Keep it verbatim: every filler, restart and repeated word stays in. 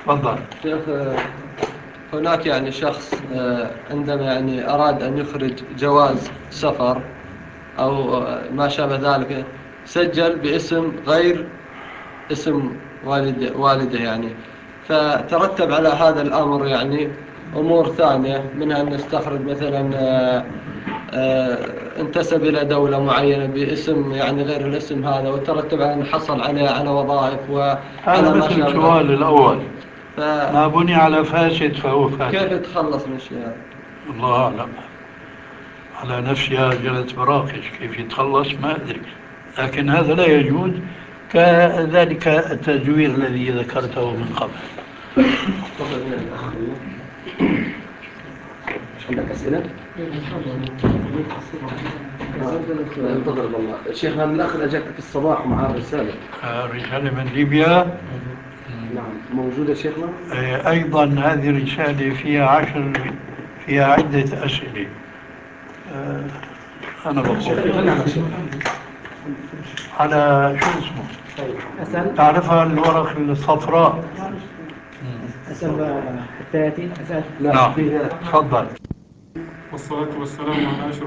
تفضل. شيخ، هناك يعني شخص عندما يعني أراد أن يخرج جواز سفر أو ما شابه ذلك، سجل باسم غير اسم والد والده يعني، فترتب على هذا الأمر يعني أمور ثانية، منها أن نستخرج مثلا آه، آه، انتسب إلى دولة معينة باسم يعني غير الاسم هذا، وترتب على أن حصل عليه على وظائف هذا وعلى ما مثل شابه. سؤال الأول، ف... ما بني على فاسد فهو كيف فاسد. يتخلص من الشيء هذا؟ الله أعلم، على نفسها جلس براقش، كيف يتخلص ما أدري، لكن هذا لا يجوز، كذلك التزوير الذي ذكرته من قبل. عندك أسئلة؟ انتظر والله الشيخ. هذا الأخ أجاك في الصباح مع الرسالة. رسالة من ليبيا. نعم موجودة شيخنا. أيضا هذه الرسالة فيها عشر، فيها عدة أسئلة. أنا بقول على شو اسمه، أسأل تعرفها الورق الصفراء. أسأل حتى يأتي أسأل. نعم تفضل. والصلاة والسلام على أشرف